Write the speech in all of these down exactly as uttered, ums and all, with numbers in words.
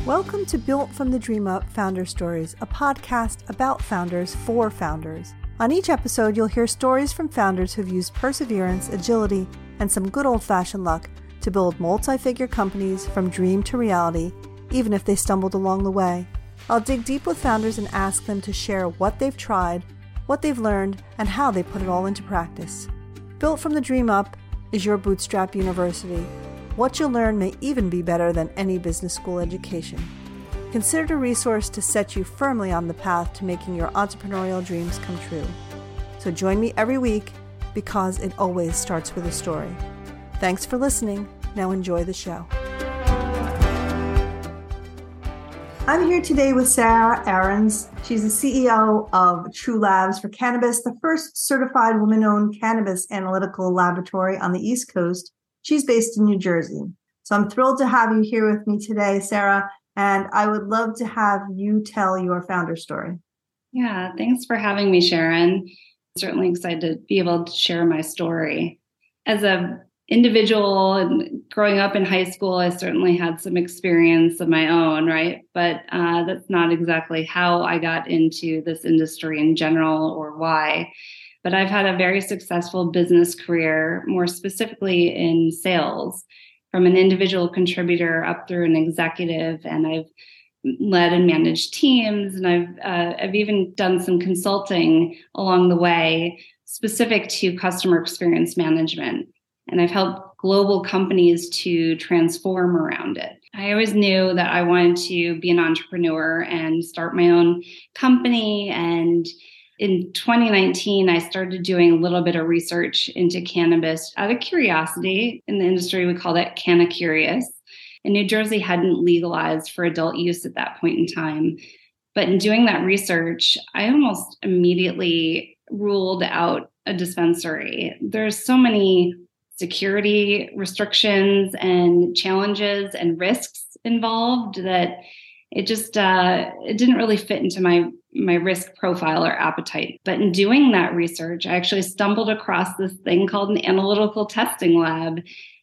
Welcome to Built from the Dream Up Founder Stories, a podcast about founders for founders. On each episode, you'll hear stories from founders who've used perseverance, agility, and some good old-fashioned luck to build multi-figure companies from dream to reality, even if they stumbled along the way. I'll dig deep with founders and ask them to share what they've tried, what they've learned, and how they put it all into practice. Built from the Dream Up is your bootstrap university. What you'll learn may even be better than any business school education. Consider it a resource to set you firmly on the path to making your entrepreneurial dreams come true. So join me every week because it always starts with a story. Thanks for listening. Now enjoy the show. I'm here today with Sarah Aarons. She's the C E O of True Labs for Cannabis, the first certified woman-owned cannabis analytical laboratory on the East Coast. She's based in New Jersey. So I'm thrilled to have you here with me today, Sarah, and I would love to have you tell your founder story. Yeah, thanks for having me, Sharon. I'm certainly excited to be able to share my story. As an individual and growing up in high school, I certainly had some experience of my own, right? But uh, that's not exactly how I got into this industry in general or why. But I've had a very successful business career, more specifically in sales, from an individual contributor up through an executive, and I've led and managed teams, and I've uh, I've even done some consulting along the way, specific to customer experience management. And I've helped global companies to transform around it. I always knew that I wanted to be an entrepreneur and start my own company. And in twenty nineteen, I started doing a little bit of research into cannabis out of curiosity. In the industry, we call that Canna Curious. And New Jersey hadn't legalized for adult use at that point in time. But in doing that research, I almost immediately ruled out a dispensary. There's so many security restrictions and challenges and risks involved that it just uh, it didn't really fit into my my risk profile or appetite. But in doing that research, I actually stumbled across this thing called an analytical testing lab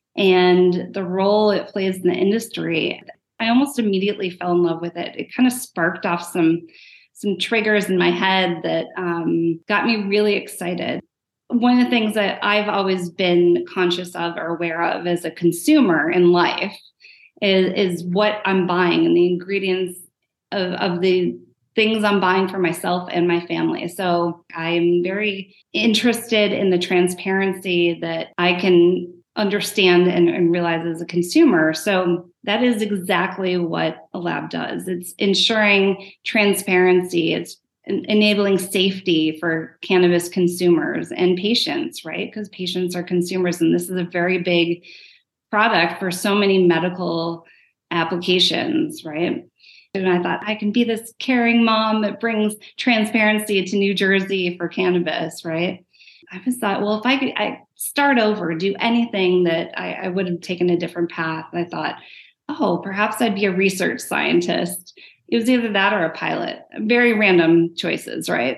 and the role it plays in the industry. I almost immediately fell in love with it. It kind of sparked off some, some triggers in my head that um, got me really excited. One of the things that I've always been conscious of or aware of as a consumer in life is, is what I'm buying and the ingredients of, of the things I'm buying for myself and my family. So I'm very interested in the transparency that I can understand and, and realize as a consumer. So that is exactly what a lab does. It's ensuring transparency. It's enabling safety for cannabis consumers and patients, right? Because patients are consumers, and this is a very big product for so many medical applications, right? And I thought I can be this caring mom that brings transparency to New Jersey for cannabis, right? I just thought, well, if I could I start over, do anything that I, I would have taken a different path. I thought, oh, perhaps I'd be a research scientist. It was either that or a pilot. Very random choices, right?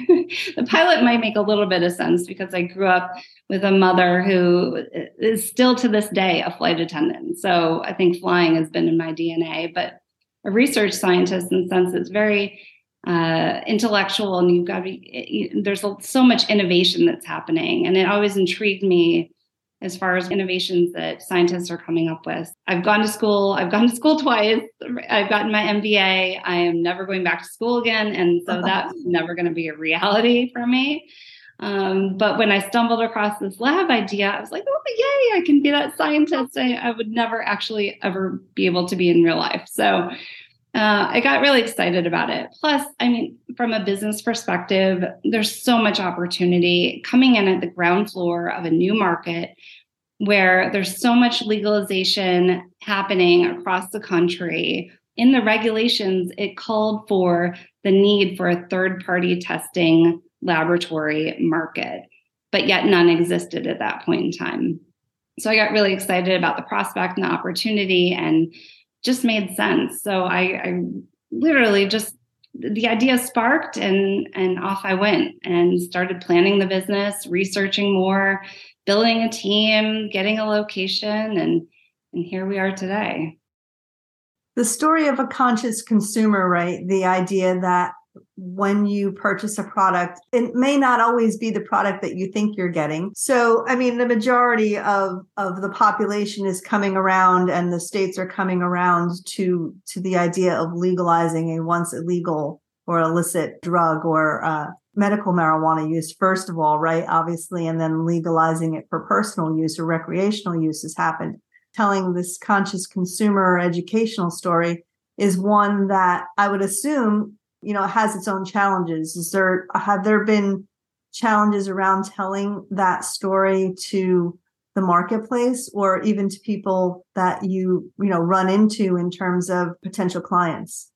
The pilot might make a little bit of sense because I grew up with a mother who is still to this day a flight attendant. So I think flying has been in my D N A, but a research scientist in the sense it's very uh, intellectual, and you've got to be, there's so much innovation that's happening. And it always intrigued me as far as innovations that scientists are coming up with. I've gone to school, I've gone to school twice. I've gotten my M B A. I am never going back to school again. And so that's never going to be a reality for me. Um, but when I stumbled across this lab idea, I was like, oh, yay, I can be that scientist I, I would never actually ever be able to be in real life. So uh, I got really excited about it. Plus, I mean, from a business perspective, there's so much opportunity coming in at the ground floor of a new market where there's so much legalization happening across the country. In the regulations, it called for the need for a third-party testing laboratory market, but yet none existed at that point in time. So I got really excited about the prospect and the opportunity and just made sense. So I, I literally just, the idea sparked and, and off I went and started planning the business, researching more, building a team, getting a location, and, and here we are today. The story of a conscious consumer, right? The idea that when you purchase a product, it may not always be the product that you think you're getting. So, I mean, the majority of, of the population is coming around, and the states are coming around to, to the idea of legalizing a once illegal or illicit drug or uh, medical marijuana use, first of all, right? Obviously, and then legalizing it for personal use or recreational use has happened. Telling this conscious consumer educational story is one that I would assume, you know, has its own challenges. Is there, have there been challenges around telling that story to the marketplace, or even to people that you, you know, run into in terms of potential clients?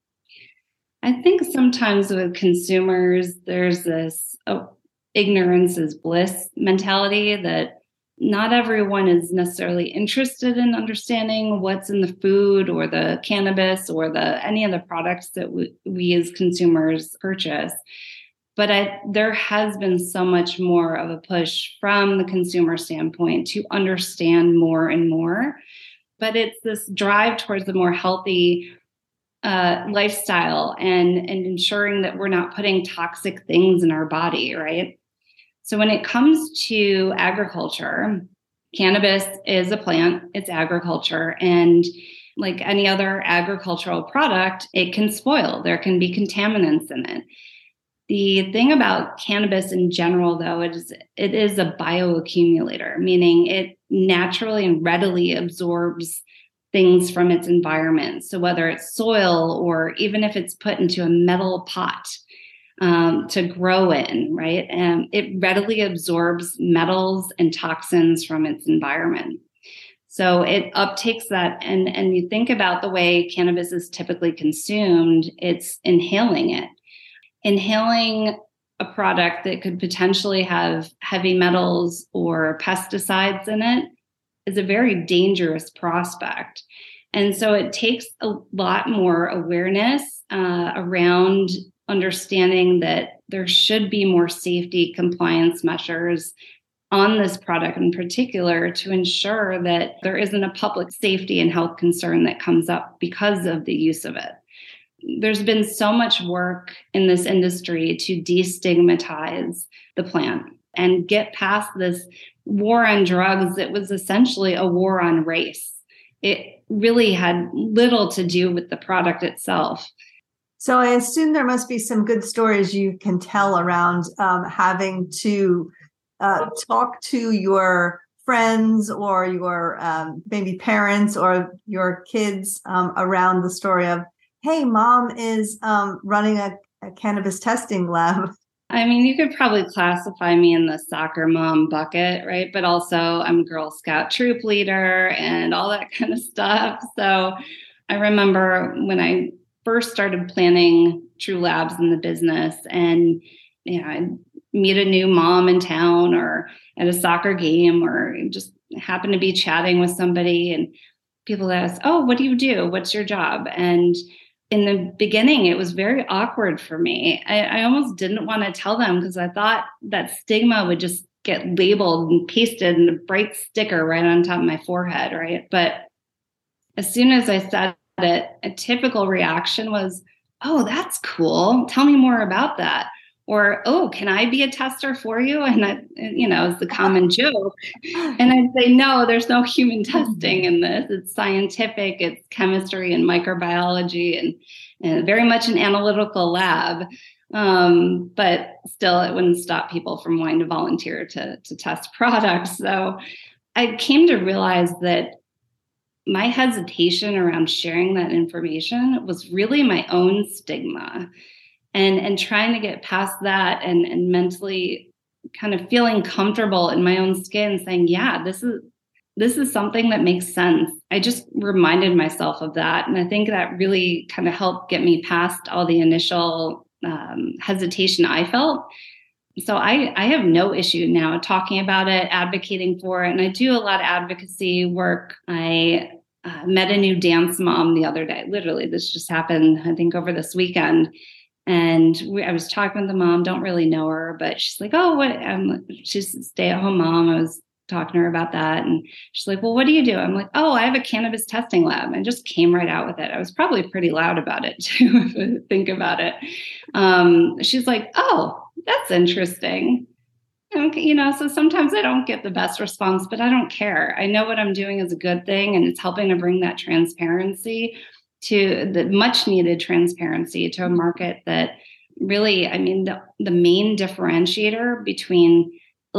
I think sometimes with consumers, there's this oh, ignorance is bliss mentality that not everyone is necessarily interested in understanding what's in the food or the cannabis or the any of the products that we, we as consumers purchase. But I, there has been so much more of a push from the consumer standpoint to understand more and more. But it's this drive towards a more healthy uh, lifestyle and, and ensuring that we're not putting toxic things in our body, right? So when it comes to agriculture, cannabis is a plant, it's agriculture, and like any other agricultural product, it can spoil. There can be contaminants in it. The thing about cannabis in general, though, it is, it is a bioaccumulator, meaning it naturally and readily absorbs things from its environment. So whether it's soil or even if it's put into a metal pot, Um, to grow in, right? And it readily absorbs metals and toxins from its environment. So it uptakes that. And, and you think about the way cannabis is typically consumed, it's inhaling it. Inhaling a product that could potentially have heavy metals or pesticides in it is a very dangerous prospect. And so it takes a lot more awareness uh, around understanding that there should be more safety compliance measures on this product in particular to ensure that there isn't a public safety and health concern that comes up because of the use of it. There's been so much work in this industry to destigmatize the plant and get past this war on drugs that was essentially a war on race. It really had little to do with the product itself. So I assume there must be some good stories you can tell around um, having to uh, talk to your friends or your um, maybe parents or your kids um, around the story of, hey, mom is um, running a, a cannabis testing lab. I mean, you could probably classify me in the soccer mom bucket, right? But also I'm a Girl Scout troop leader and all that kind of stuff. So I remember when I first started planning True Labs in the business, and you know, I'd meet a new mom in town or at a soccer game, or just happen to be chatting with somebody, and people ask, "Oh, what do you do? What's your job?" And in the beginning, it was very awkward for me. I, I almost didn't want to tell them because I thought that stigma would just get labeled and pasted in a bright sticker right on top of my forehead, right? But as soon as I said it, a typical reaction was, "Oh, that's cool. Tell me more about that." Or, "Oh, can I be a tester for you?" And that, you know, is the common joke. And I'd say, no, there's no human testing in this. It's scientific, it's chemistry and microbiology, and, and very much an analytical lab. Um, but still, it wouldn't stop people from wanting to volunteer to, to test products. So I came to realize that my hesitation around sharing that information was really my own stigma, and, and trying to get past that and, and mentally kind of feeling comfortable in my own skin saying, yeah, this is, this is something that makes sense. I just reminded myself of that. And I think that really kind of helped get me past all the initial um, hesitation I felt. So I, I have no issue now talking about it, advocating for it. And I do a lot of advocacy work. I uh, met a new dance mom the other day. Literally, this just happened, I think, over this weekend. And we, I was talking with the mom, don't really know her, but she's like, "Oh, what?" Um, she's a stay-at-home mom. I was talking to her about that. And she's like, well, what do you do? I'm like, oh, I have a cannabis testing lab. And just came right out with it. I was probably pretty loud about it too, if I think about it. Um, she's like, oh, that's interesting. Okay, you know, so sometimes I don't get the best response, but I don't care. I know what I'm doing is a good thing, and it's helping to bring that transparency to the much needed transparency to a market that really, I mean, the, the main differentiator between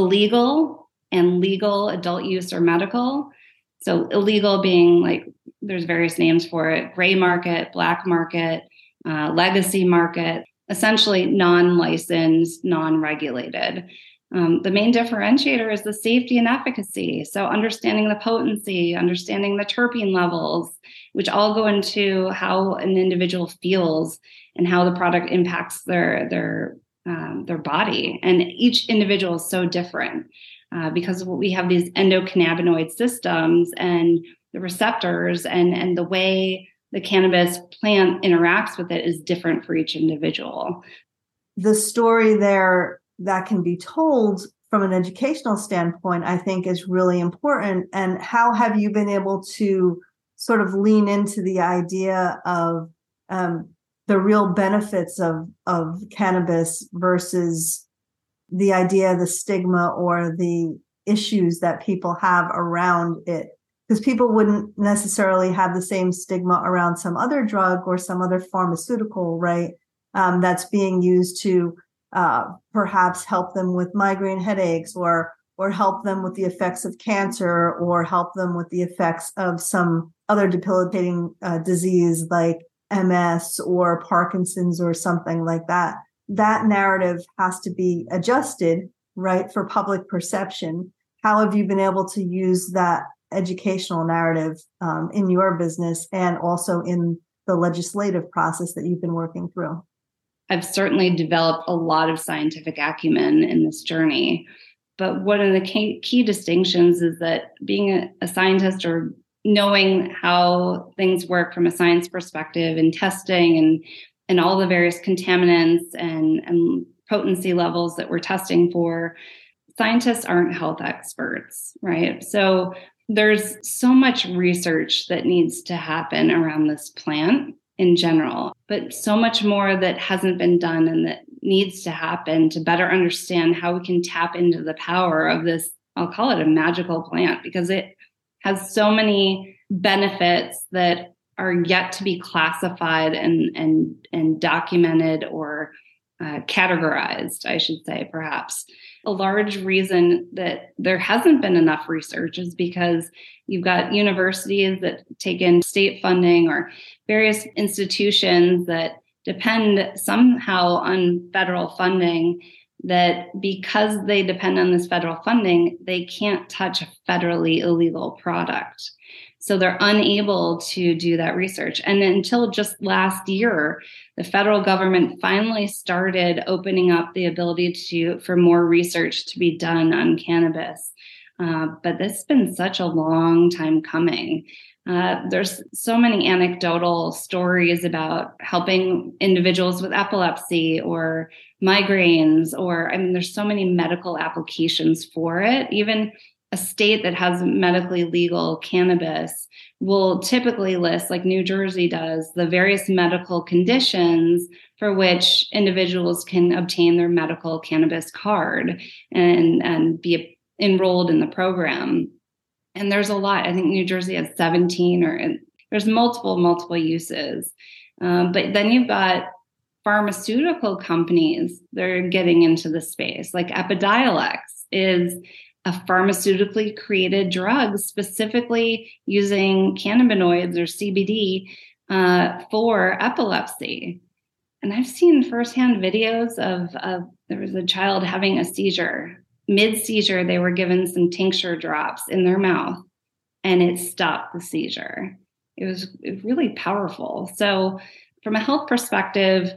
illegal and legal adult use or medical. So illegal being like, there's various names for it, gray market, black market, uh, legacy market, essentially non-licensed, non-regulated. Um, the main differentiator is the safety and efficacy. So understanding the potency, understanding the terpene levels, which all go into how an individual feels and how the product impacts their their um, their body. And each individual is so different uh, because we have these endocannabinoid systems and the receptors and, and the way the cannabis plant interacts with it is different for each individual. The story there that can be told from an educational standpoint, I think is really important. And how have you been able to sort of lean into the idea of um, the real benefits of, of cannabis versus the idea, the stigma or the issues that people have around it? Because people wouldn't necessarily have the same stigma around some other drug or some other pharmaceutical, right? Um, that's being used to uh, perhaps help them with migraine headaches or or help them with the effects of cancer or help them with the effects of some other debilitating uh, disease like M S or Parkinson's or something like that. That narrative has to be adjusted, right, for public perception. How have you been able to use that educational narrative um, in your business and also in the legislative process that you've been working through? I've certainly developed a lot of scientific acumen in this journey. But one of the key, key distinctions is that being a, a scientist or knowing how things work from a science perspective and testing and, and all the various contaminants and, and potency levels that we're testing for, scientists aren't health experts, right? So there's so much research that needs to happen around this plant in general, but so much more that hasn't been done and that needs to happen to better understand how we can tap into the power of this, I'll call it a magical plant, because it has so many benefits that are yet to be classified and and and documented or uh, categorized, I should say, perhaps. A large reason that there hasn't been enough research is because you've got universities that take in state funding or various institutions that depend somehow on federal funding, that because they depend on this federal funding, they can't touch a federally illegal product. So they're unable to do that research. And until just last year, the federal government finally started opening up the ability to for more research to be done on cannabis. Uh, but this has been such a long time coming. Uh, there's so many anecdotal stories about helping individuals with epilepsy or migraines, or I mean, there's so many medical applications for it. Even a state that has medically legal cannabis will typically list, like New Jersey does, the various medical conditions for which individuals can obtain their medical cannabis card and, and be enrolled in the program. And there's a lot. I think New Jersey has seventeen, or there's multiple, multiple uses. Um, but then you've got pharmaceutical companies that are getting into the space, like Epidiolex is a pharmaceutically created drug specifically using cannabinoids or C B D uh, for epilepsy. And I've seen firsthand videos of, of there was a child having a seizure. Mid-seizure, they were given some tincture drops in their mouth, and it stopped the seizure. It was, it was really powerful. So from a health perspective,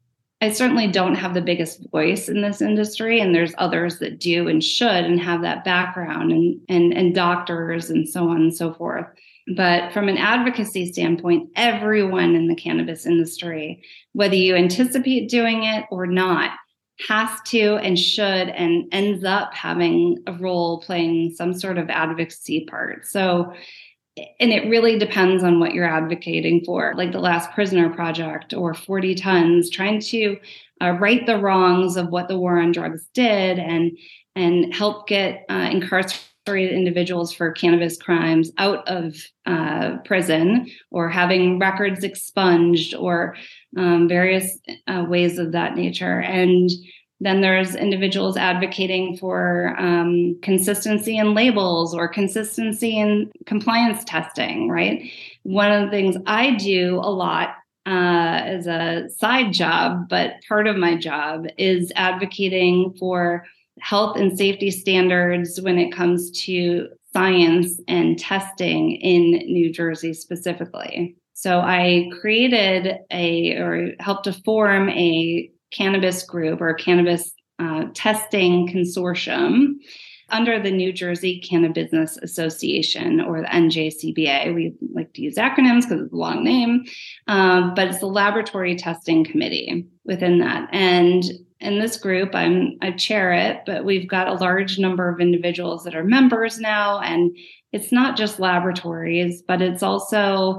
I certainly don't have the biggest voice in this industry, and there's others that do and should and have that background, and, and, and doctors and so on and so forth. But from an advocacy standpoint, everyone in the cannabis industry, whether you anticipate doing it or not, has to and should and ends up having a role playing some sort of advocacy part. So, and it really depends on what you're advocating for, like the Last Prisoner Project or forty tons, trying to uh, right the wrongs of what the war on drugs did and and help get uh, incarcerated individuals for cannabis crimes out of uh, prison, or having records expunged, or um, various uh, ways of that nature. And then there's individuals advocating for um, consistency in labels or consistency in compliance testing, right? One of the things I do a lot uh, as a side job, but part of my job, is advocating for health and safety standards when it comes to science and testing in New Jersey specifically. So I created a, or helped to form a cannabis group or cannabis uh, testing consortium under the New Jersey Cannabis Association, or the N J C B A. We like to use acronyms because it's a long name, um, but it's the Laboratory Testing Committee within that. And in this group, I'm I chair it, but we've got a large number of individuals that are members now. And it's not just laboratories, but it's also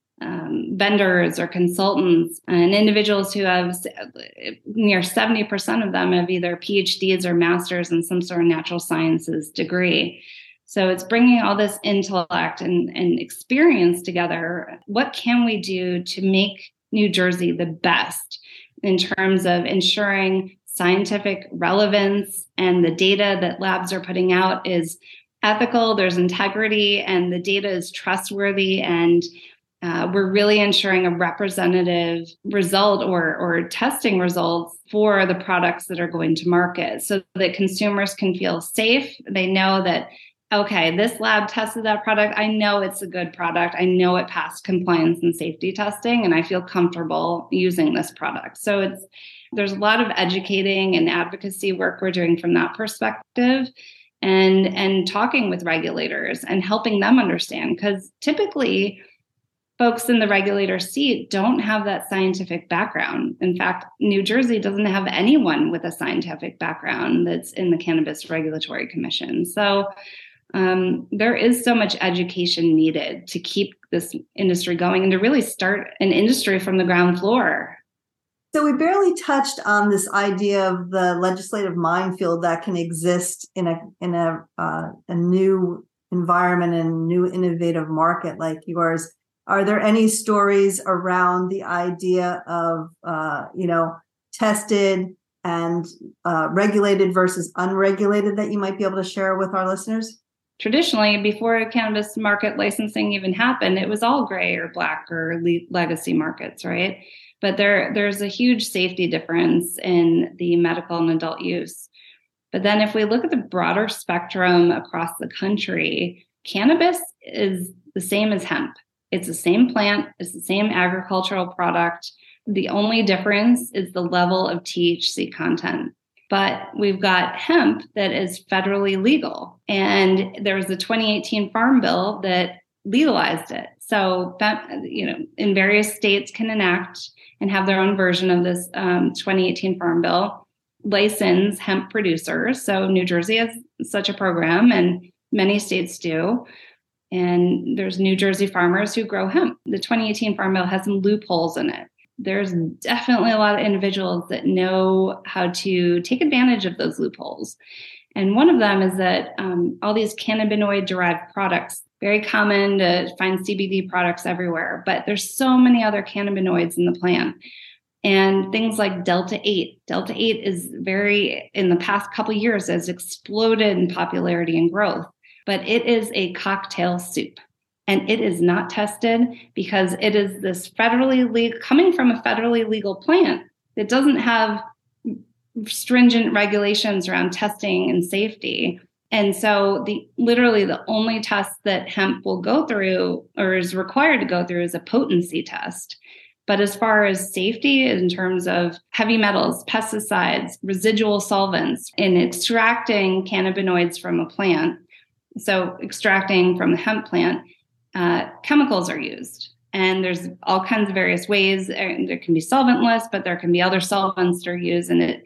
um, vendors or consultants and individuals who have near seventy percent of them have either P H Ds or masters in some sort of natural sciences degree. So it's bringing all this intellect and, and experience together. What can we do to make New Jersey the best in terms of ensuring scientific relevance and the data that labs are putting out is ethical, there's integrity, and the data is trustworthy, and uh, we're really ensuring a representative result or, or testing results for the products that are going to market, so that consumers can feel safe. They know that, okay, this lab tested that product. I know it's a good product. I know it passed compliance and safety testing, and I feel comfortable using this product. So it's there's a lot of educating and advocacy work we're doing from that perspective, and and talking with regulators and helping them understand, because typically folks in the regulator seat don't have that scientific background. In fact, New Jersey doesn't have anyone with a scientific background that's in the Cannabis Regulatory Commission. So Um, there is so much education needed to keep this industry going and to really start an industry from the ground floor. So we barely touched on this idea of the legislative minefield that can exist in a in a uh, a new environment and new innovative market like yours. Are there any stories around the idea of uh, you know tested and uh, regulated versus unregulated that you might be able to share with our listeners? Traditionally, before cannabis market licensing even happened, it was all gray or black or le- legacy markets, right? But there, there's a huge safety difference in the medical and adult use. But then if we look at the broader spectrum across the country, cannabis is the same as hemp. It's the same plant. It's the same agricultural product. The only difference is the level of T H C content. But we've got hemp that is federally legal. And there was a twenty eighteen Farm Bill that legalized it. So that, you know, in various states can enact and have their own version of this um, twenty eighteen Farm Bill, license hemp producers. So New Jersey has such a program, and many states do. And there's New Jersey farmers who grow hemp. The twenty eighteen Farm Bill has some loopholes in it. There's definitely a lot of individuals that know how to take advantage of those loopholes. And one of them is that um, all these cannabinoid-derived products, very common to find C B D products everywhere, but there's so many other cannabinoids in the plant. And things like Delta eight. Delta eight is very, in the past couple of years, has exploded in popularity and growth, but it is a cocktail soup. And it is not tested because it is this federally legal, coming from a federally legal plant that doesn't have stringent regulations around testing and safety. And so the literally the only test that hemp will go through or is required to go through is a potency test. But as far as safety in terms of heavy metals, pesticides, residual solvents, in extracting cannabinoids from a plant, so extracting from the hemp plant, Uh, chemicals are used, and there's all kinds of various ways. There can be solventless, but there can be other solvents that are used, and it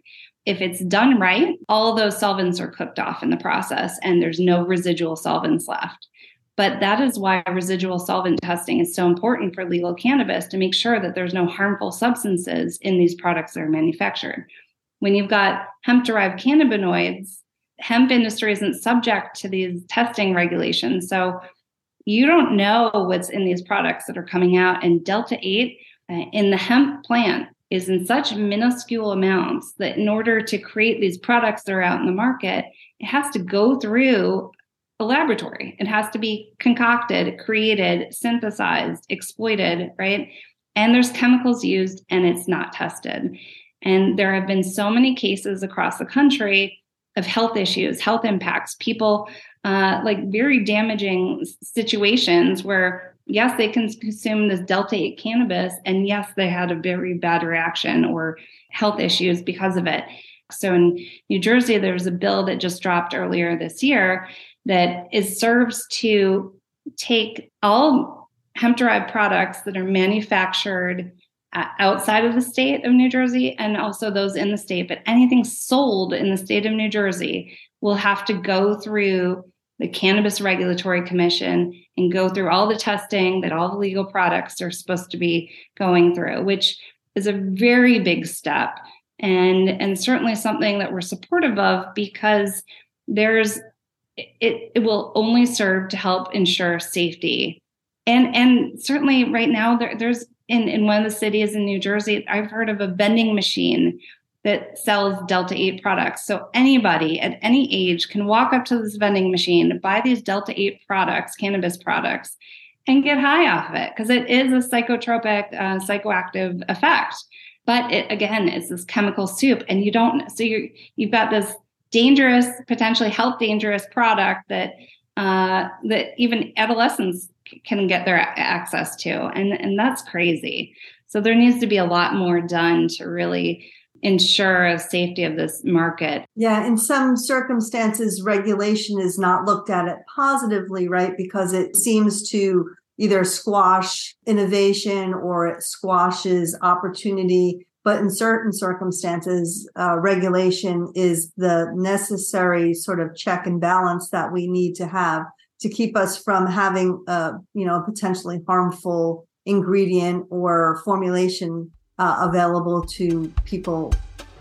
if it's done right, all those solvents are cooked off in the process and there's no residual solvents left. But that is why residual solvent testing is so important for legal cannabis, to make sure that there's no harmful substances in these products that are manufactured. When you've got hemp-derived cannabinoids, hemp industry isn't subject to these testing regulations. So you don't know what's in these products that are coming out. And Delta eight uh, in the hemp plant is in such minuscule amounts that in order to create these products that are out in the market, it has to go through a laboratory. It has to be concocted, created, synthesized, exploited, right? And there's chemicals used and it's not tested. And there have been so many cases across the country of health issues, health impacts, people uh, like very damaging situations where, yes, they can consume this Delta eight cannabis, and yes, they had a very bad reaction or health issues because of it. So in New Jersey, there was a bill that just dropped earlier this year that is serves to take all hemp-derived products that are manufactured outside of the state of New Jersey and also those in the state, but anything sold in the state of New Jersey will have to go through the Cannabis Regulatory Commission and go through all the testing that all the legal products are supposed to be going through, which is a very big step and, and certainly something that we're supportive of, because there's it, it will only serve to help ensure safety. And, and certainly right now there, there's In, in one of the cities in New Jersey, I've heard of a vending machine that sells Delta eight products. So anybody at any age can walk up to this vending machine, buy these Delta eight products, cannabis products, and get high off of it, because it is a psychotropic, uh, psychoactive effect. But it, again, it's this chemical soup, and you don't. So you you've got this dangerous, potentially health dangerous product that uh, that even adolescents can get their access to. And, and that's crazy. So there needs to be a lot more done to really ensure the safety of this market. Yeah, in some circumstances, regulation is not looked at it positively, right? Because it seems to either squash innovation or it squashes opportunity. But in certain circumstances, uh, regulation is the necessary sort of check and balance that we need to have to keep us from having a, you know, a potentially harmful ingredient or formulation uh, available to people.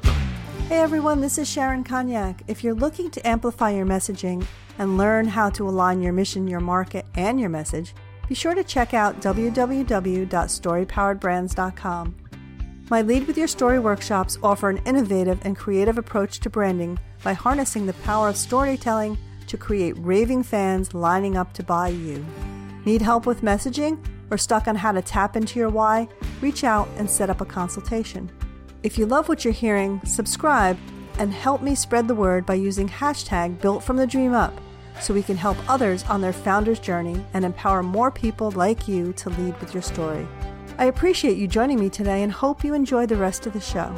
Hey everyone, this is Sharon Cognac. If you're looking to amplify your messaging and learn how to align your mission, your market, and your message, be sure to check out w w w dot story powered brands dot com. My Lead With Your Story workshops offer an innovative and creative approach to branding by harnessing the power of storytelling to create raving fans lining up to buy you. Need help with messaging or stuck on how to tap into your why? Reach out and set up a consultation. If you love what you're hearing, subscribe and help me spread the word by using hashtag Built From The Dream Up so we can help others on their founder's journey and empower more people like you to lead with your story. I appreciate you joining me today and hope you enjoy the rest of the show.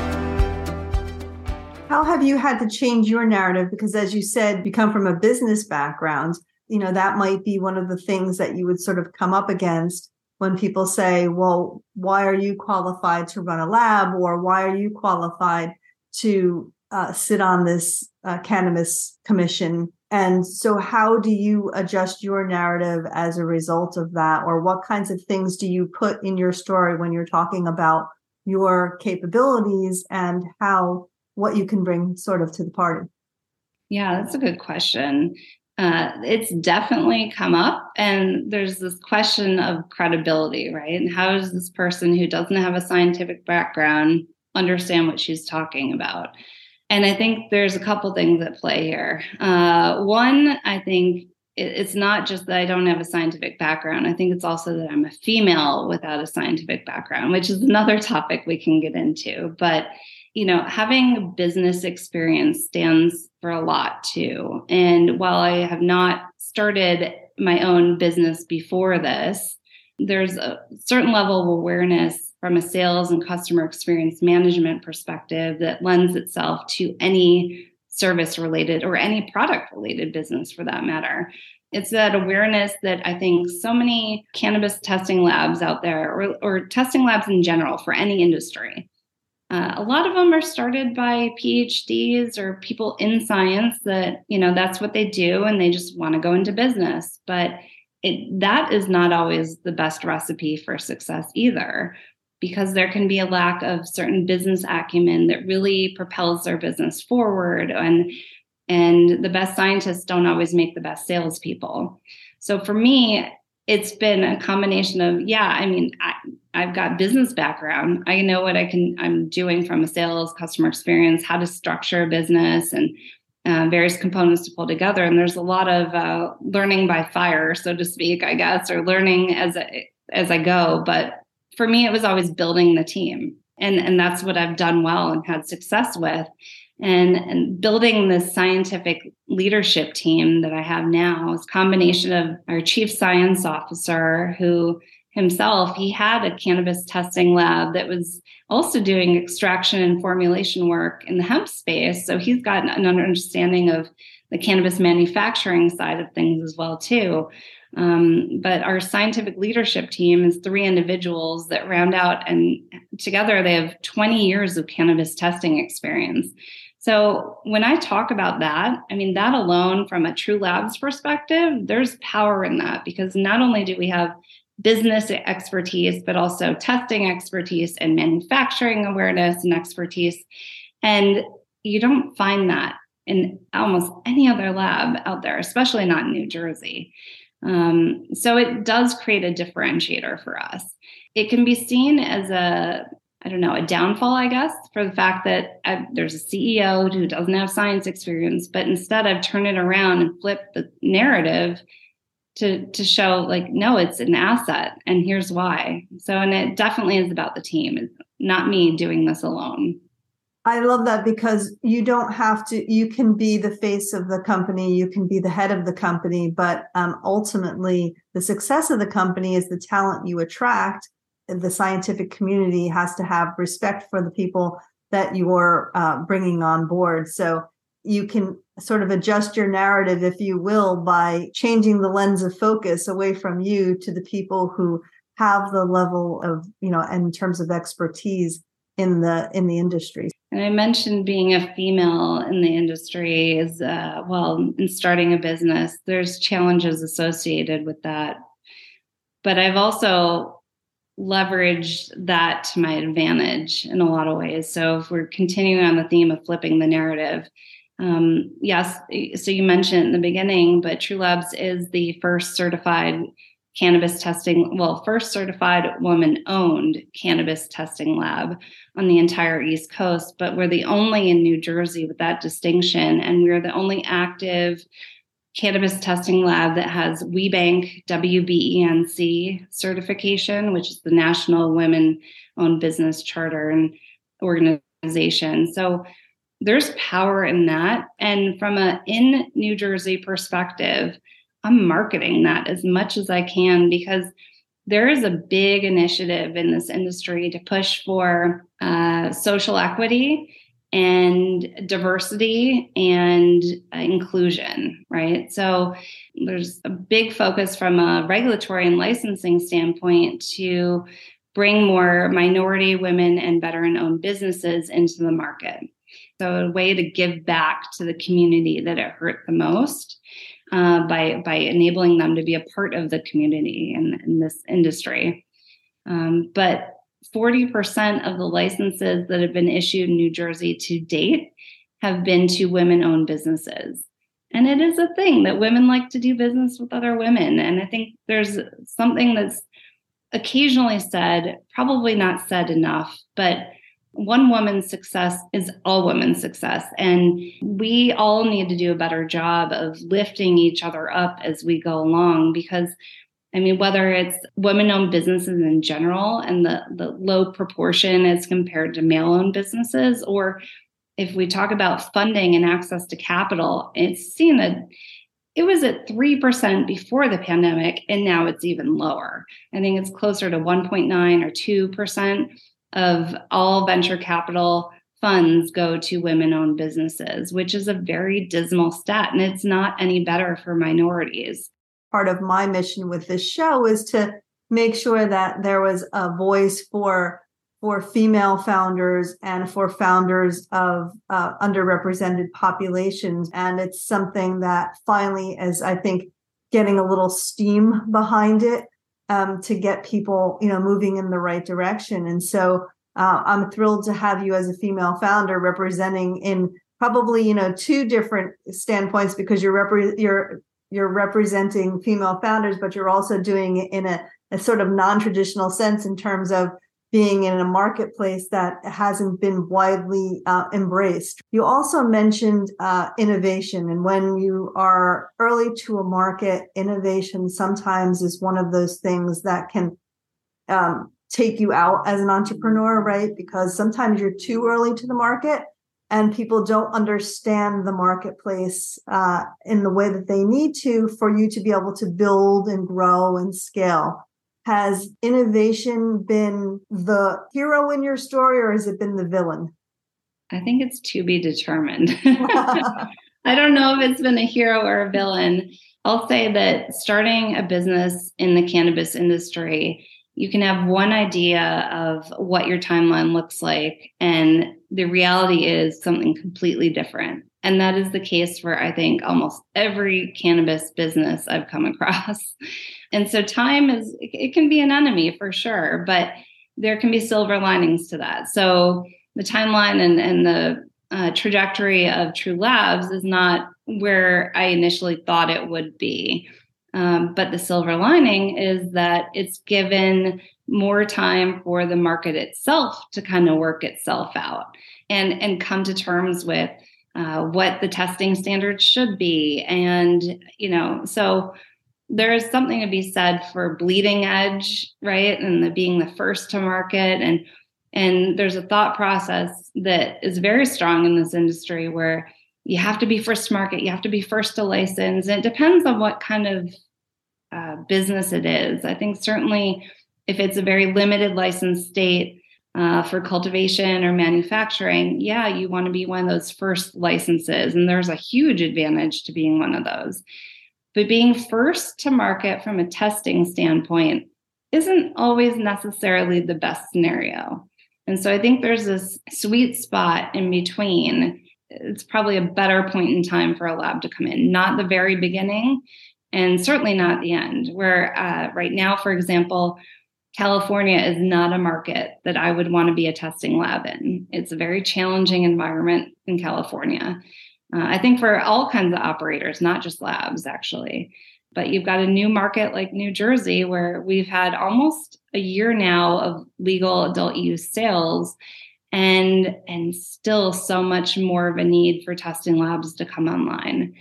How have you had to change your narrative? Because as you said, you come from a business background. You know, that might be one of the things that you would sort of come up against when people say, well, why are you qualified to run a lab? Or why are you qualified to uh, sit on this uh, cannabis commission? And so how do you adjust your narrative as a result of that? Or what kinds of things do you put in your story when you're talking about your capabilities and how what you can bring sort of to the party? Yeah, that's a good question. Uh, it's definitely come up. And there's this question of credibility, right? And how does this person who doesn't have a scientific background understand what she's talking about? And I think there's a couple things at play here. Uh, one, I think it's not just that I don't have a scientific background. I think it's also that I'm a female without a scientific background, which is another topic we can get into. But you know, having business experience stands for a lot too. And while I have not started my own business before this, there's a certain level of awareness from a sales and customer experience management perspective that lends itself to any service related or any product related business for that matter. It's that awareness that I think so many cannabis testing labs out there or, or testing labs in general for any industry Uh, a lot of them are started by PhDs or people in science that, you know, that's what they do and they just want to go into business. But it, that is not always the best recipe for success either, because there can be a lack of certain business acumen that really propels their business forward. And, and the best scientists don't always make the best salespeople. So for me, it's been a combination of, yeah, I mean, I, I've got business background. I know what I can, I'm doing from a sales, customer experience, how to structure a business and uh, various components to pull together. And there's a lot of uh, learning by fire, so to speak, I guess, or learning as I, as I go. But for me, it was always building the team. And, and that's what I've done well and had success with. And, and building this scientific leadership team that I have now is a combination of our chief science officer, who himself, he had a cannabis testing lab that was also doing extraction and formulation work in the hemp space. So he's got an understanding of the cannabis manufacturing side of things as well, too. Um, but our scientific leadership team is three individuals that round out, and together they have twenty years of cannabis testing experience. So when I talk about that, I mean, that alone from a True Labs perspective, there's power in that, because not only do we have business expertise, but also testing expertise and manufacturing awareness and expertise. And you don't find that in almost any other lab out there, especially not in New Jersey. Um, so it does create a differentiator for us. It can be seen as a, I don't know, a downfall, I guess, for the fact that I've, there's a C E O who doesn't have science experience, but instead I've turned it around and flipped the narrative to, to show like, no, it's an asset and here's why. So, and it definitely is about the team. It's not me doing this alone. I love that, because you don't have to, you can be the face of the company, you can be the head of the company, but um, ultimately the success of the company is the talent you attract. The scientific community has to have respect for the people that you're uh, bringing on board. So you can sort of adjust your narrative, if you will, by changing the lens of focus away from you to the people who have the level of, you know, in terms of expertise in the in the industry. And I mentioned being a female in the industry is, uh, well, in starting a business, there's challenges associated with that. But I've also leveraged that to my advantage in a lot of ways. So if we're continuing on the theme of flipping the narrative, um, yes, so you mentioned in the beginning, but True Labs is the first certified cannabis testing, well, first certified woman-owned cannabis testing lab on the entire East Coast, but we're the only in New Jersey with that distinction, and we're the only active cannabis testing lab that has WBENC, W B E N C certification, which is the National Women-Owned Business Charter and Organization. So there's power in that, and from a in New Jersey perspective, I'm marketing that as much as I can, because there is a big initiative in this industry to push for uh, social equity and diversity and uh, inclusion, right? So there's a big focus from a regulatory and licensing standpoint to bring more minority, women, and veteran-owned businesses into the market. So a way to give back to the community that it hurt the most. Uh, by by enabling them to be a part of the community in, in this industry. Um, but forty percent of the licenses that have been issued in New Jersey to date have been to women-owned businesses. And it is a thing that women like to do business with other women. And I think there's something that's occasionally said, probably not said enough, but one woman's success is all women's success. And we all need to do a better job of lifting each other up as we go along, because, I mean, whether it's women-owned businesses in general and the, the low proportion as compared to male-owned businesses, or if we talk about funding and access to capital, it's seen a It was at three percent before the pandemic, and now it's even lower. I think it's closer to one point nine or two percent of all venture capital funds go to women-owned businesses, which is a very dismal stat, and it's not any better for minorities. Part of my mission with this show is to make sure that there was a voice for for female founders and for founders of uh, underrepresented populations. And it's something that finally is, I think, getting a little steam behind it um, to get people, you know, moving in the right direction. And so uh, I'm thrilled to have you as a female founder representing in probably, you know, two different standpoints, because you're repre- you're you're representing female founders, but you're also doing it in a, a sort of non-traditional sense in terms of being in a marketplace that hasn't been widely uh, embraced. You also mentioned uh, innovation. And when you are early to a market, innovation sometimes is one of those things that can um, take you out as an entrepreneur, right? Because sometimes you're too early to the market and people don't understand the marketplace uh, in the way that they need to for you to be able to build and grow and scale. Has innovation been the hero in your story, or has it been the villain? I think it's to be determined. I don't know if it's been a hero or a villain. I'll say that starting a business in the cannabis industry, you can have one idea of what your timeline looks like, and the reality is something completely different. And that is the case for, I think, almost every cannabis business I've come across. And so time is, it can be an enemy for sure, but there can be silver linings to that. So the timeline and, and the uh, trajectory of True Labs is not where I initially thought it would be. Um, but the silver lining is that it's given more time for the market itself to kind of work itself out and, and come to terms with uh, what the testing standards should be. And, you know, so there is something to be said for bleeding edge, right? And the being the first to market. And, and there's a thought process that is very strong in this industry where you have to be first to market, you have to be first to license. And it depends on what kind of uh, business it is. I think certainly if it's a very limited license state uh, for cultivation or manufacturing, yeah, you want to be one of those first licenses. And there's a huge advantage to being one of those. But being first to market from a testing standpoint isn't always necessarily the best scenario. And so I think there's this sweet spot in between. It's probably a better point in time for a lab to come in, not the very beginning, and certainly not the end, where uh, right now, for example, California is not a market that I would want to be a testing lab in. It's a very challenging environment in California. Uh, I think for all kinds of operators, not just labs, actually. But you've got a new market like New Jersey, where we've had almost a year now of legal adult use sales, and, and still so much more of a need for testing labs to come online.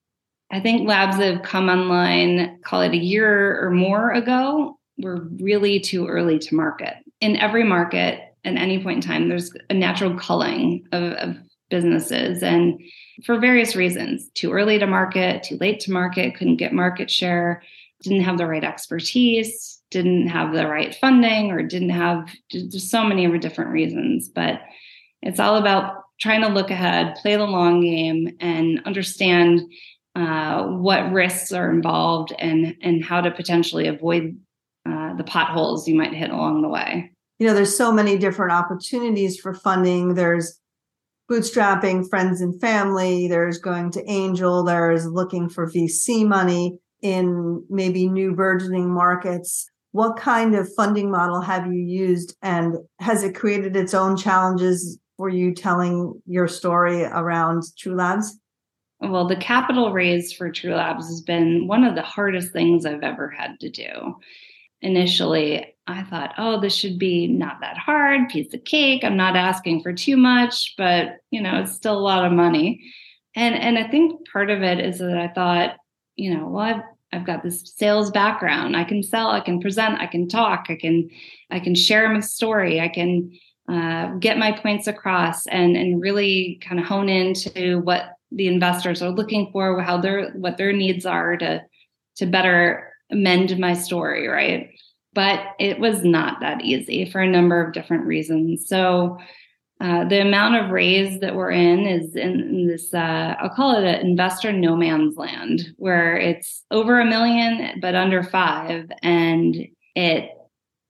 I think labs that have come online, call it a year or more ago, were really too early to market. In every market, at any point in time, there's a natural culling of, of businesses, and for various reasons. Too early to market, too late to market, couldn't get market share, didn't have the right expertise, didn't have the right funding, or didn't have, just so many different reasons. But it's all about trying to look ahead, play the long game, and understand uh, what risks are involved and, and how to potentially avoid uh, the potholes you might hit along the way. You know, there's so many different opportunities for funding. There's bootstrapping, friends and family, there's going to angel, there's looking for V C money in maybe new burgeoning markets. What kind of funding model have you used, and has it created its own challenges for you telling your story around True Labs? Well, the capital raise for True Labs has been one of the hardest things I've ever had to do. Initially, I thought, oh, this should be not that hard, piece of cake. I'm not asking for too much, but, you know, it's still a lot of money. And and I think part of it is that I thought, you know, well, I've I've got this sales background. I can sell, I can present, I can talk, I can I can share my story, I can uh, get my points across, and and really kind of hone into what the investors are looking for, how their what their needs are to to better amend my story, right? But it was not that easy for a number of different reasons. So uh, the amount of raise that we're in is in, in this, uh, I'll call it an investor no man's land, where it's over a million, but under five. And it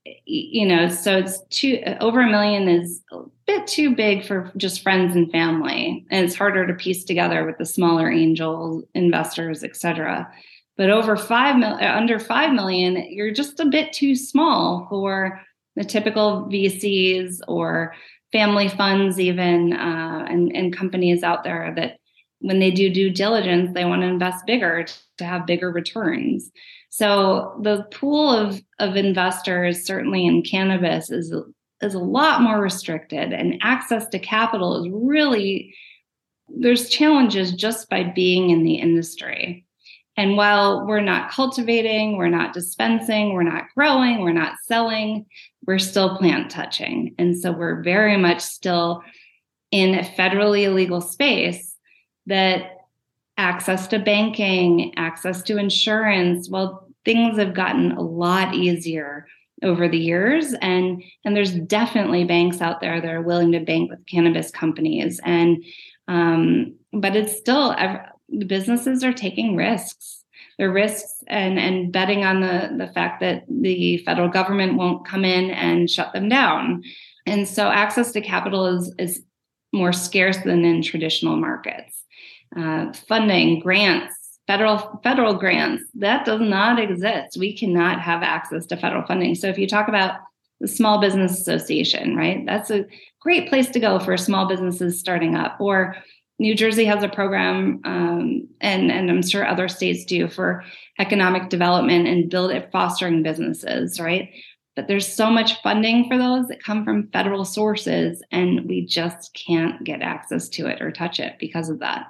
you know, so it's too, over a million is a bit too big for just friends and family. And it's harder to piece together with the smaller angel investors, et cetera. But over five mil, under five million, you're just a bit too small for the typical V Cs or family funds, even, uh, and, and companies out there that when they do due diligence, they want to invest bigger to have bigger returns. So the pool of, of investors, certainly in cannabis, is, is a lot more restricted, and access to capital is really, there's challenges just by being in the industry. And while we're not cultivating, we're not dispensing, we're not growing, we're not selling, we're still plant touching. And so we're very much still in a federally illegal space that access to banking, access to insurance, well, things have gotten a lot easier over the years. And, and there's definitely banks out there that are willing to bank with cannabis companies. And, um, but it's still, the businesses are taking risks. They're risks and, and betting on the, the fact that the federal government won't come in and shut them down. And so access to capital is, is more scarce than in traditional markets. Uh, funding, grants, federal federal grants, that does not exist. We cannot have access to federal funding. So if you talk about the Small Business Association, right, that's a great place to go for small businesses starting up. Or New Jersey has a program, um, and, and I'm sure other states do, for economic development and build it, fostering businesses, right? But there's so much funding for those that come from federal sources, and we just can't get access to it or touch it because of that.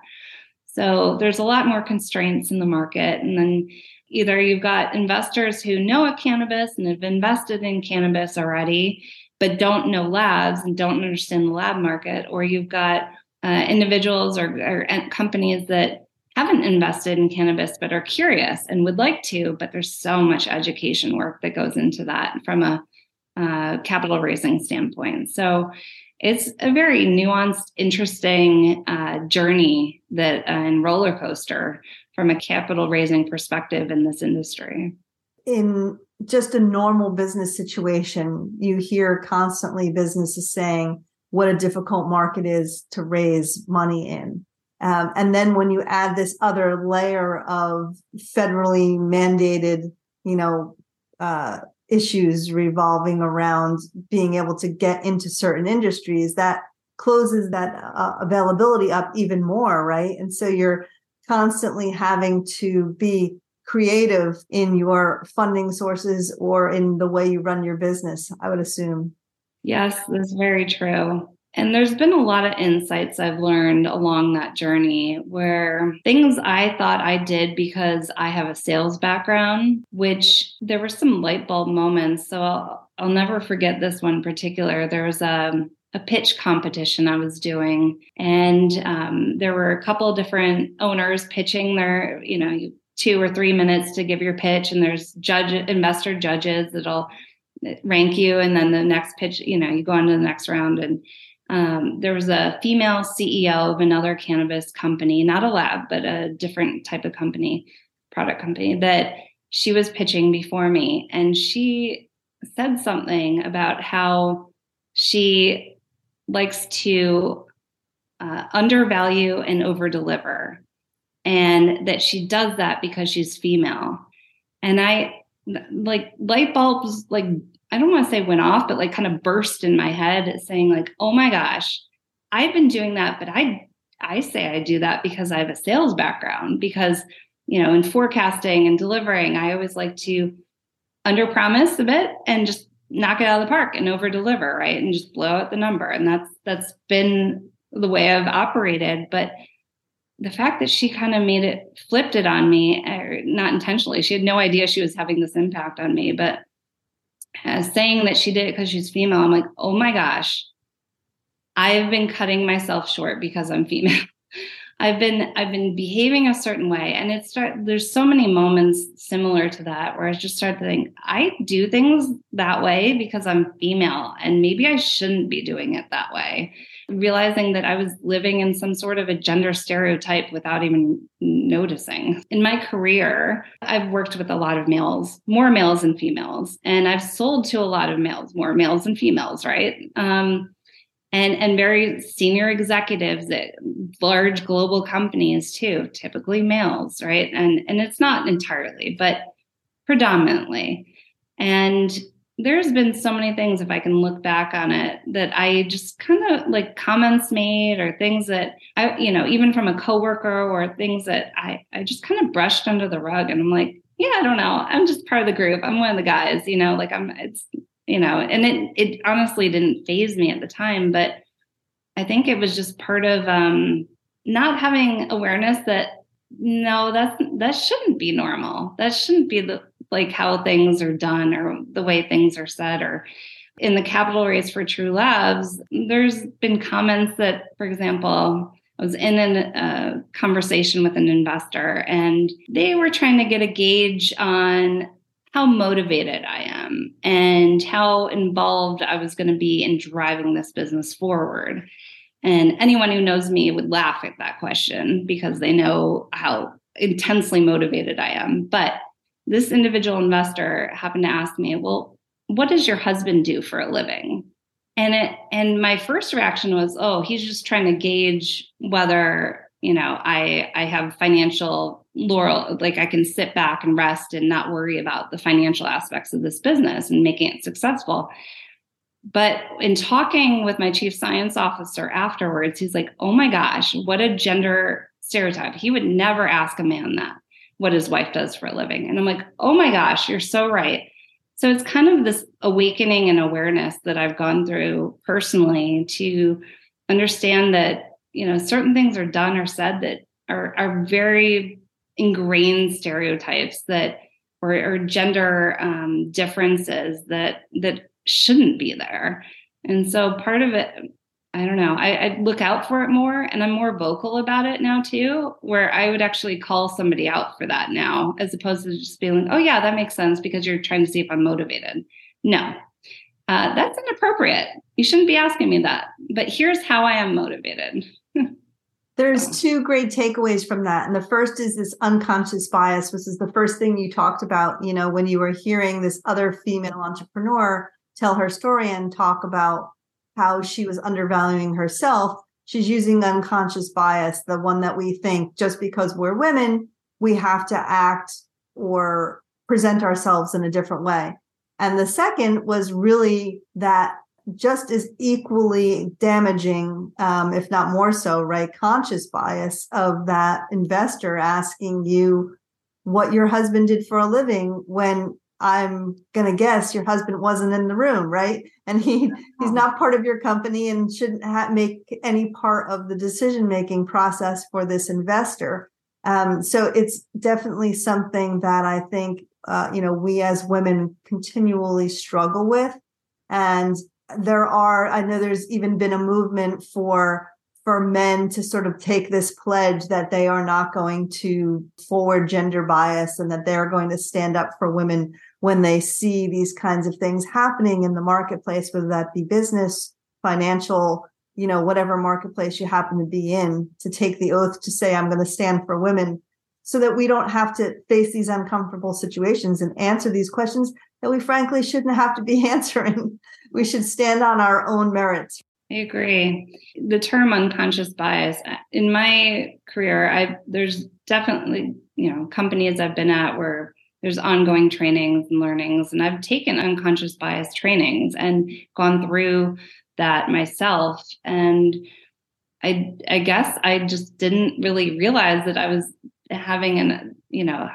So there's a lot more constraints in the market. And then either you've got investors who know a cannabis and have invested in cannabis already, but don't know labs and don't understand the lab market, or you've got uh, individuals or, or companies that haven't invested in cannabis but are curious and would like to, but there's so much education work that goes into that from a uh, capital raising standpoint. So it's a very nuanced, interesting uh, journey that uh, and roller coaster from a capital raising perspective in this industry. In just a normal business situation, you hear constantly businesses saying what a difficult market is to raise money in. Um, and then when you add this other layer of federally mandated, you know, uh, issues revolving around being able to get into certain industries, that closes that uh, availability up even more, right? And so you're constantly having to be creative in your funding sources or in the way you run your business, I would assume. Yes, that's very true. And there's been a lot of insights I've learned along that journey where things I thought I did because I have a sales background, which there were some light bulb moments. So I'll, I'll never forget this one in particular. There was a, a pitch competition I was doing, and um, there were a couple of different owners pitching their, you know, two or three minutes to give your pitch, and there's judge investor judges that'll rank you, and then the next pitch, you know, you go on to the next round. And um, there was a female C E O of another cannabis company, not a lab, but a different type of company, product company, that she was pitching before me. And she said something about how she likes to uh, undervalue and overdeliver, and that she does that because she's female. And I, like, light bulbs, like, I don't want to say went off, but like kind of burst in my head saying like, oh my gosh, I've been doing that, but I, I say I do that because I have a sales background, because, you know, in forecasting and delivering, I always like to under promise a bit and just knock it out of the park and over deliver, right? And just blow out the number. And that's, that's been the way I've operated. But the fact that she kind of made it, flipped it on me, or not intentionally, she had no idea she was having this impact on me, but uh, saying that she did it because she's female, I'm like, oh my gosh, I've been cutting myself short because I'm female. I've been I've been behaving a certain way, and it start there's so many moments similar to that where I just start to think I do things that way because I'm female, and maybe I shouldn't be doing it that way. Realizing that I was living in some sort of a gender stereotype without even noticing. In my career, I've worked with a lot of males, more males than females, and I've sold to a lot of males, more males than females, right? Um, and and very senior executives at large global companies too, typically males, right? And and it's not entirely, but predominantly. And there's been so many things, if I can look back on it, that I just kind of like comments made or things that I, you know, even from a coworker or things that I, I just kind of brushed under the rug. And I'm like, yeah, I don't know. I'm just part of the group. I'm one of the guys, you know, like I'm, it's, you know, and it, it honestly didn't faze me at the time, but I think it was just part of um, not having awareness that, no, that's, that shouldn't be normal. That shouldn't be the, like how things are done or the way things are said. Or in the capital raise for True Labs, there's been comments that, for example, I was in a uh, conversation with an investor and they were trying to get a gauge on how motivated I am and how involved I was going to be in driving this business forward. And anyone who knows me would laugh at that question because they know how intensely motivated I am. But this individual investor happened to ask me, well, what does your husband do for a living? And it, and my first reaction was, oh, he's just trying to gauge whether, you know, I, I have financial laurel, like I can sit back and rest and not worry about the financial aspects of this business and making it successful. But in talking with my chief science officer afterwards, he's like, oh my gosh, what a gender stereotype. He would never ask a man that, what his wife does for a living. And I'm like, oh my gosh, you're so right. So it's kind of this awakening and awareness that I've gone through personally to understand that, you know, certain things are done or said that are, are very ingrained stereotypes that, or, or gender um, differences that, that shouldn't be there. And so part of it, I don't know, I, I look out for it more, and I'm more vocal about it now too, where I would actually call somebody out for that now, as opposed to just being like, oh yeah, that makes sense because you're trying to see if I'm motivated. No, uh, that's inappropriate. You shouldn't be asking me that, but here's how I am motivated. There's two great takeaways from that. And the first is this unconscious bias, which is the first thing you talked about, you know, when you were hearing this other female entrepreneur tell her story and talk about how she was undervaluing herself. She's using unconscious bias, the one that we think just because we're women, we have to act or present ourselves in a different way. And the second was really that just as equally damaging, um, if not more so, right, conscious bias of that investor asking you what your husband did for a living when I'm going to guess your husband wasn't in the room, right? And he he's not part of your company and shouldn't ha- make any part of the decision-making process for this investor. Um, so it's definitely something that I think, uh, you know, we as women continually struggle with. And there are, I know there's even been a movement for for men to sort of take this pledge that they are not going to forward gender bias and that they're going to stand up for women when they see these kinds of things happening in the marketplace, whether that be business, financial, you know, whatever marketplace you happen to be in, to take the oath to say, I'm going to stand for women, so that we don't have to face these uncomfortable situations and answer these questions that we frankly shouldn't have to be answering. We should stand on our own merits. I agree. The term unconscious bias, in my career, I there's definitely, you know, companies I've been at where there's ongoing trainings and learnings, and I've taken unconscious bias trainings and gone through that myself. And I, I guess I just didn't really realize that I was having an, you know,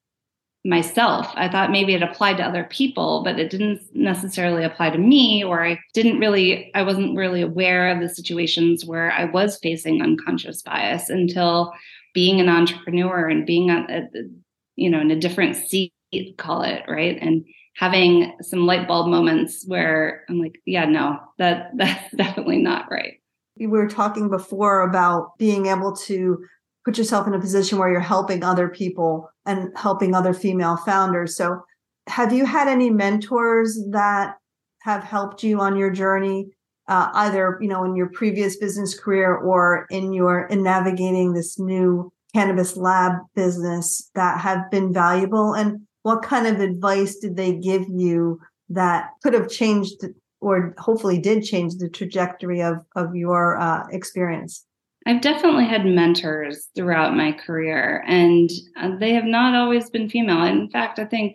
myself. I thought maybe it applied to other people, but it didn't necessarily apply to me, or I didn't really, I wasn't really aware of the situations where I was facing unconscious bias until being an entrepreneur and being at, at you know, in a different seat, call it, right? And having some light bulb moments where I'm like, yeah, no, that that's definitely not right. we were talking before about being able to put yourself in a position where you're helping other people and helping other female founders. So have you had any mentors that have helped you on your journey, uh, either, you know, in your previous business career or in your in navigating this new cannabis lab business that have been valuable? And what kind of advice did they give you that could have changed or hopefully did change the trajectory of, of your uh, experience? I've definitely had mentors throughout my career, and uh, they have not always been female. In fact, I think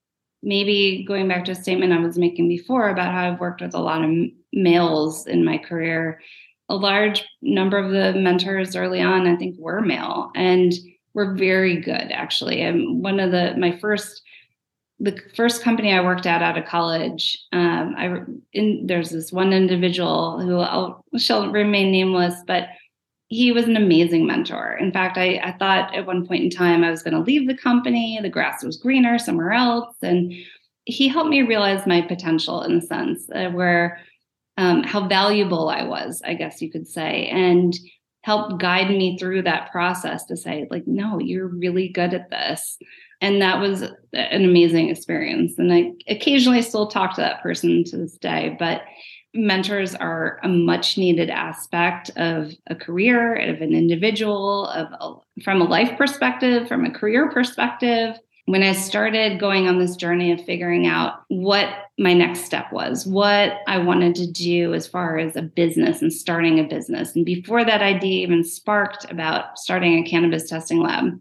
maybe going back to a statement I was making before about how I've worked with a lot of males in my career, a large number of the mentors early on, I think, were male, and were very good, actually. And one of the, my first, the first company I worked at out of college, um, I, in, there's this one individual who I'll, shall remain nameless, but he was an amazing mentor. In fact, I, I thought at one point in time I was going to leave the company. The grass was greener somewhere else. And he helped me realize my potential, in a sense, uh, where um, how valuable I was, I guess you could say, and helped guide me through that process to say, like, no, you're really good at this. And that was an amazing experience. And I occasionally still talk to that person to this day, but mentors are a much needed aspect of a career, of an individual, of a, from a life perspective, from a career perspective. When I started going on this journey of figuring out what my next step was, what I wanted to do as far as a business and starting a business. And before that idea even sparked about starting a cannabis testing lab,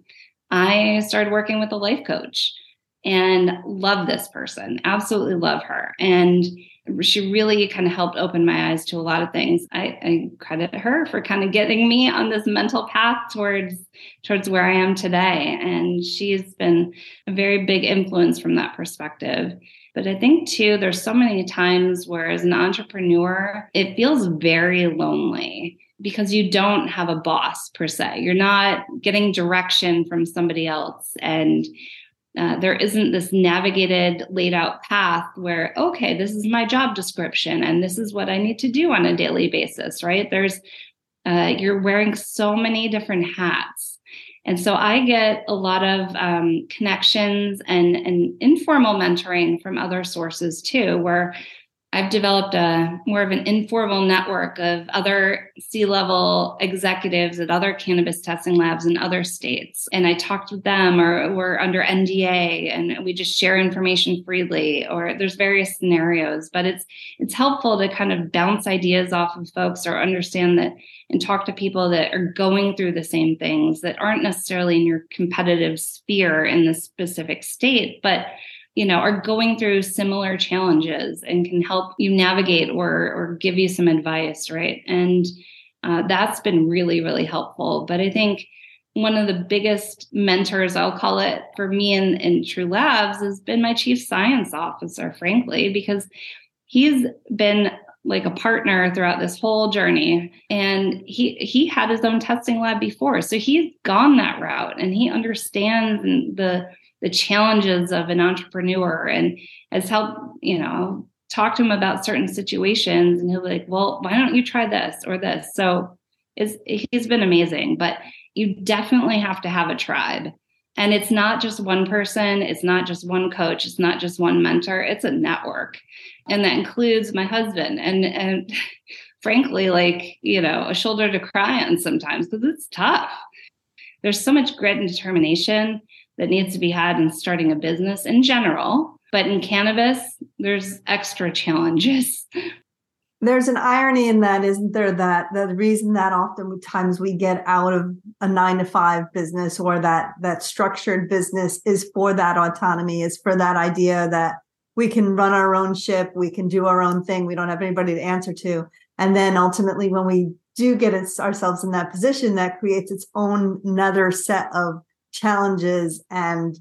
I started working with a life coach and love this person, absolutely love her. And she really kind of helped open my eyes to a lot of things. I, I credit her for kind of getting me on this mental path towards towards where I am today. And she's been a very big influence from that perspective. But I think, too, there's so many times where as an entrepreneur, it feels very lonely because you don't have a boss per se. You're not getting direction from somebody else. And Uh, there isn't this navigated, laid out path where, okay, this is my job description and this is what I need to do on a daily basis, right? There's, uh, you're wearing so many different hats. And so I get a lot of um, connections and, and informal mentoring from other sources too, where I've developed a more of an informal network of other C-level executives at other cannabis testing labs in other states. And I talked with them, or we're under N D A and we just share information freely, or there's various scenarios, but it's, it's helpful to kind of bounce ideas off of folks or understand that and talk to people that are going through the same things that aren't necessarily in your competitive sphere in the specific state, but you know, are going through similar challenges and can help you navigate or or give you some advice, right? And uh, that's been really, really helpful. But I think one of the biggest mentors, I'll call it, for me in, in True Labs has been my chief science officer, frankly, because he's been like a partner throughout this whole journey. And he he had his own testing lab before. So he's gone that route and he understands the the challenges of an entrepreneur and has helped, you know, talk to him about certain situations. And he'll be like, well, why don't you try this or this? So it's, he's been amazing, but you definitely have to have a tribe. And it's not just one person. It's not just one coach. It's not just one mentor. It's a network. And that includes my husband. And, and frankly, like, you know, a shoulder to cry on sometimes because it's tough. There's so much grit and determination that needs to be had in starting a business in general. But in cannabis, there's extra challenges. There's an irony in that, isn't there, that the reason that oftentimes we get out of a nine to five business or that that structured business is for that autonomy, is for that idea that we can run our own ship, we can do our own thing, we don't have anybody to answer to. And then ultimately, when we do get ourselves in that position, that creates its own another set of challenges and,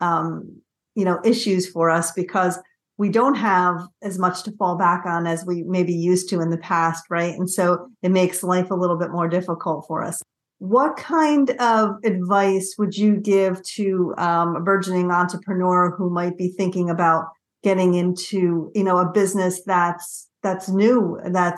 um, you know, issues for us because we don't have as much to fall back on as we maybe used to in the past, right? And so it makes life a little bit more difficult for us. What kind of advice would you give to um, a burgeoning entrepreneur who might be thinking about getting into, you know, a business that's that's new, that's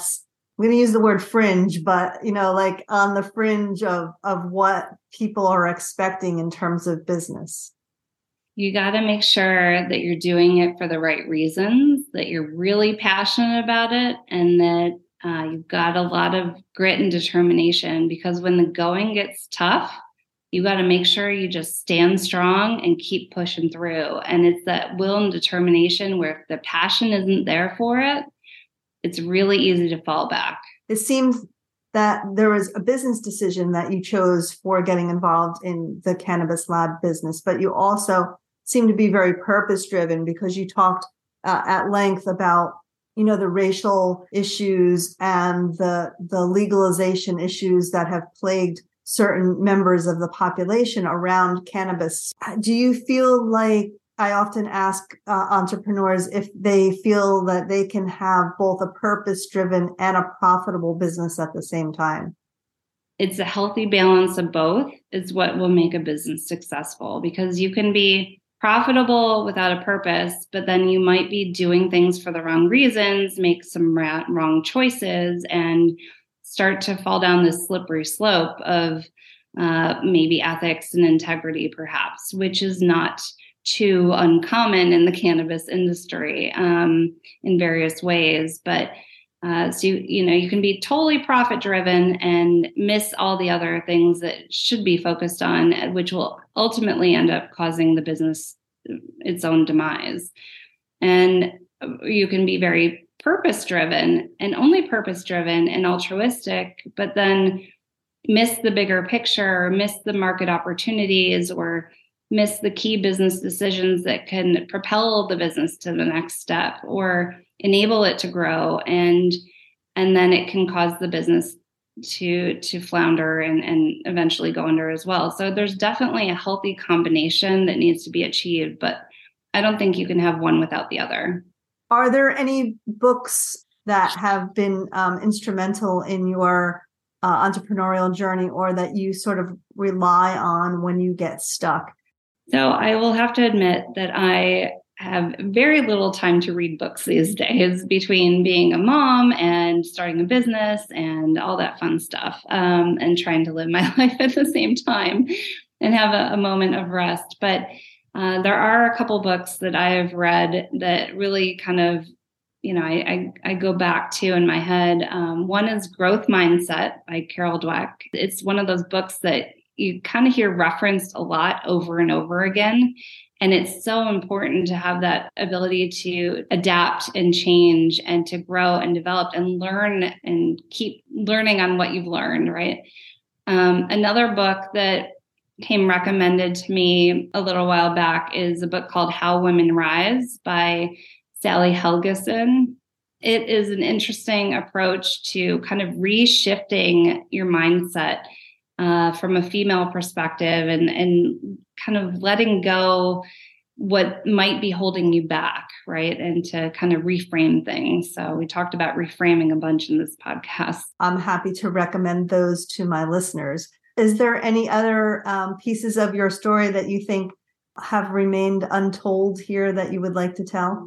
I'm going to use the word fringe, but, you know, like on the fringe of, of what people are expecting in terms of business? You got to make sure that you're doing it for the right reasons, that you're really passionate about it, and that uh, you've got a lot of grit and determination, because when the going gets tough, you got to make sure you just stand strong and keep pushing through. And it's that will and determination where if the passion isn't there for it, it's really easy to fall back. It seems that there was a business decision that you chose for getting involved in the Cannabis Lab business, but you also seem to be very purpose driven, because you talked uh, at length about, you know, the racial issues and the the legalization issues that have plagued certain members of the population around cannabis. Do you feel like, I often ask uh, entrepreneurs if they feel that they can have both a purpose-driven and a profitable business at the same time? It's a healthy balance of both is what will make a business successful, because you can be profitable without a purpose, but then you might be doing things for the wrong reasons, make some ra- wrong choices, and start to fall down this slippery slope of uh, maybe ethics and integrity, perhaps, which is not too uncommon in the cannabis industry um, in various ways. But uh, so, you, you know, you can be totally profit driven and miss all the other things that should be focused on, which will ultimately end up causing the business its own demise. And you can be very purpose driven and only purpose driven and altruistic, but then miss the bigger picture, or miss the market opportunities, or miss the key business decisions that can propel the business to the next step or enable it to grow. And, and then it can cause the business to, to flounder and, and eventually go under as well. So there's definitely a healthy combination that needs to be achieved, but I don't think you can have one without the other. Are there any books that have been um, instrumental in your uh, entrepreneurial journey, or that you sort of rely on when you get stuck? So I will have to admit that I have very little time to read books these days, between being a mom and starting a business and all that fun stuff, um, and trying to live my life at the same time and have a, a moment of rest. But uh, there are a couple books that I have read that really kind of, you know, I, I, I go back to in my head. Um, one is Growth Mindset by Carol Dweck. It's one of those books that you kind of hear referenced a lot over and over again. And it's so important to have that ability to adapt and change and to grow and develop and learn and keep learning on what you've learned, right? Um, another book that came recommended to me a little while back is a book called How Women Rise by Sally Helgesen. It is an interesting approach to kind of reshifting your mindset Uh, from a female perspective, and, and kind of letting go what might be holding you back, right? And to kind of reframe things. So we talked about reframing a bunch in this podcast. I'm happy to recommend those to my listeners. Is there any other um, pieces of your story that you think have remained untold here that you would like to tell?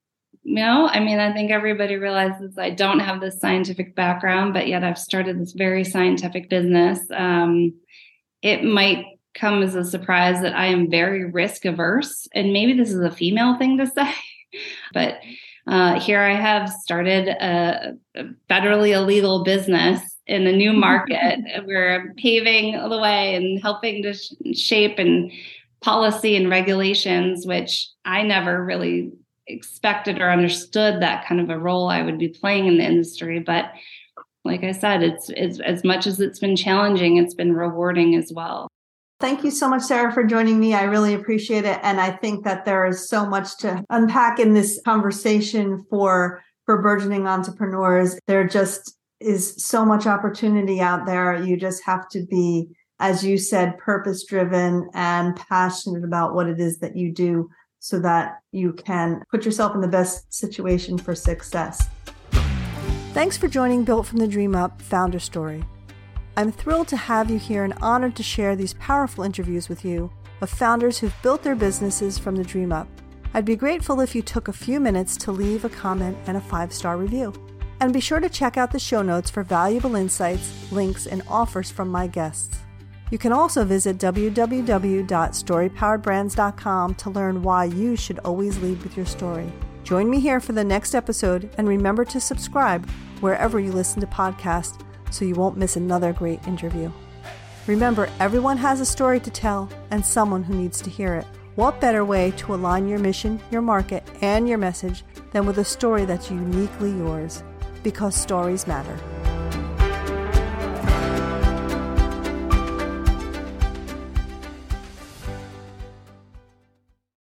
No, I mean, I think everybody realizes I don't have this scientific background, but yet I've started this very scientific business. Um, it might come as a surprise that I am very risk averse, and maybe this is a female thing to say, but uh, here I have started a, a federally illegal business in a new market. We're paving the way and helping to sh- shape and policy and regulations, which I never really expected or understood that kind of a role I would be playing in the industry. But like I said, it's, it's as much as it's been challenging, it's been rewarding as well. Thank you so much, Sarah, for joining me. I really appreciate it. And I think that there is so much to unpack in this conversation for, for burgeoning entrepreneurs. There just is so much opportunity out there. You just have to be, as you said, purpose-driven and passionate about what it is that you do, so that you can put yourself in the best situation for success. Thanks for joining Built from the Dream Up Founder Story. I'm thrilled to have you here and honored to share these powerful interviews with you of founders who've built their businesses from the dream up. I'd be grateful if you took a few minutes to leave a comment and a five-star review. And be sure to check out the show notes for valuable insights, links, and offers from my guests. You can also visit w w w dot story powered brands dot com to learn why you should always lead with your story. Join me here for the next episode, and remember to subscribe wherever you listen to podcasts so you won't miss another great interview. Remember, everyone has a story to tell and someone who needs to hear it. What better way to align your mission, your market, and your message than with a story that's uniquely yours? Because stories matter.